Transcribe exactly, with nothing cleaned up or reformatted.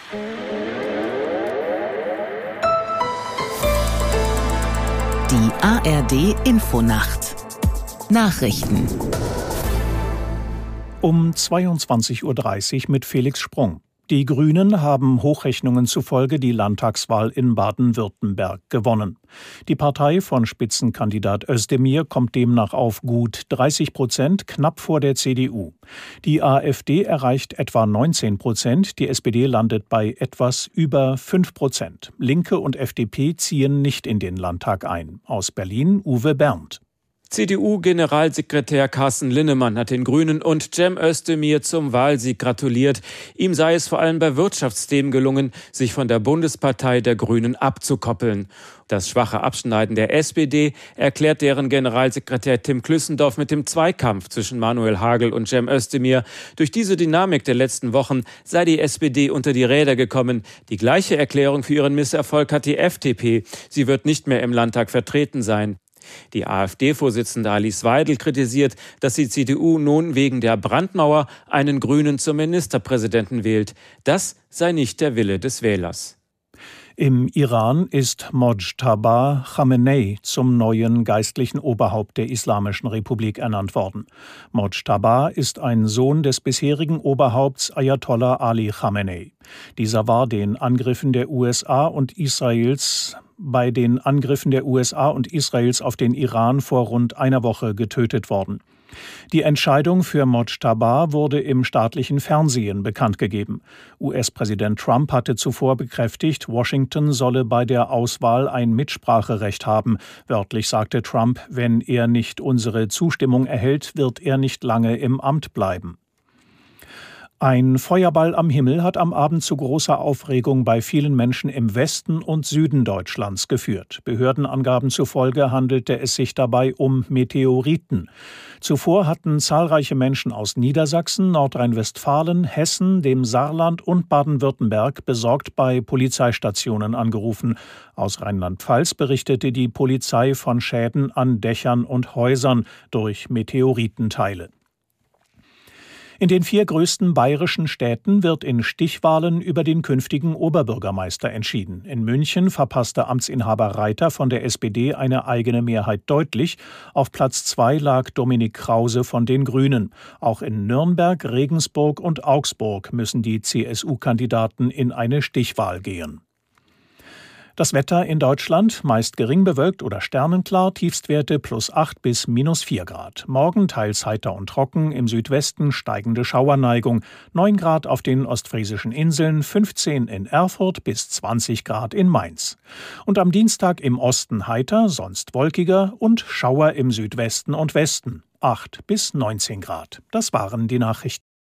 Die A R D-Infonacht. Nachrichten. Um zweiundzwanzig Uhr dreißig mit Felix Sprung. Die Grünen haben Hochrechnungen zufolge die Landtagswahl in Baden-Württemberg gewonnen. Die Partei von Spitzenkandidat Özdemir kommt demnach auf gut dreißig Prozent, knapp vor der C D U. Die AfD erreicht etwa neunzehn Prozent, die S P D landet bei etwas über fünf Prozent. Linke und F D P ziehen nicht in den Landtag ein. Aus Berlin Uwe Berndt. C D U-Generalsekretär Carsten Linnemann hat den Grünen und Cem Özdemir zum Wahlsieg gratuliert. Ihm sei es vor allem bei Wirtschaftsthemen gelungen, sich von der Bundespartei der Grünen abzukoppeln. Das schwache Abschneiden der S P D erklärt deren Generalsekretär Tim Klüssendorf mit dem Zweikampf zwischen Manuel Hagel und Cem Özdemir. Durch diese Dynamik der letzten Wochen sei die S P D unter die Räder gekommen. Die gleiche Erklärung für ihren Misserfolg hat die F D P. Sie wird nicht mehr im Landtag vertreten sein. Die AfD-Vorsitzende Alice Weidel kritisiert, dass die C D U nun wegen der Brandmauer einen Grünen zum Ministerpräsidenten wählt. Das sei nicht der Wille des Wählers. Im Iran ist Mojtaba Khamenei zum neuen geistlichen Oberhaupt der Islamischen Republik ernannt worden. Mojtaba ist ein Sohn des bisherigen Oberhaupts Ayatollah Ali Khamenei. Dieser war den Angriffen der U S A und Israels bei den Angriffen der U S A und Israels auf den Iran vor rund einer Woche getötet worden. Die Entscheidung für Mojtaba wurde im staatlichen Fernsehen bekannt gegeben. U S-Präsident Trump hatte zuvor bekräftigt, Washington solle bei der Auswahl ein Mitspracherecht haben. Wörtlich sagte Trump, wenn er nicht unsere Zustimmung erhält, wird er nicht lange im Amt bleiben. Ein Feuerball am Himmel hat am Abend zu großer Aufregung bei vielen Menschen im Westen und Süden Deutschlands geführt. Behördenangaben zufolge handelte es sich dabei um Meteoriten. Zuvor hatten zahlreiche Menschen aus Niedersachsen, Nordrhein-Westfalen, Hessen, dem Saarland und Baden-Württemberg besorgt bei Polizeistationen angerufen. Aus Rheinland-Pfalz berichtete die Polizei von Schäden an Dächern und Häusern durch Meteoritenteile. In den vier größten bayerischen Städten wird in Stichwahlen über den künftigen Oberbürgermeister entschieden. In München verpasste Amtsinhaber Reiter von der S P D eine eigene Mehrheit deutlich. Auf Platz zwei lag Dominik Krause von den Grünen. Auch in Nürnberg, Regensburg und Augsburg müssen die C S U-Kandidaten in eine Stichwahl gehen. Das Wetter in Deutschland meist gering bewölkt oder sternenklar, Tiefstwerte plus acht bis minus vier Grad. Morgen teils heiter und trocken, im Südwesten steigende Schauerneigung, neun Grad auf den ostfriesischen Inseln, fünfzehn in Erfurt bis zwanzig Grad in Mainz. Und am Dienstag im Osten heiter, sonst wolkiger und Schauer im Südwesten und Westen, acht bis neunzehn Grad. Das waren die Nachrichten.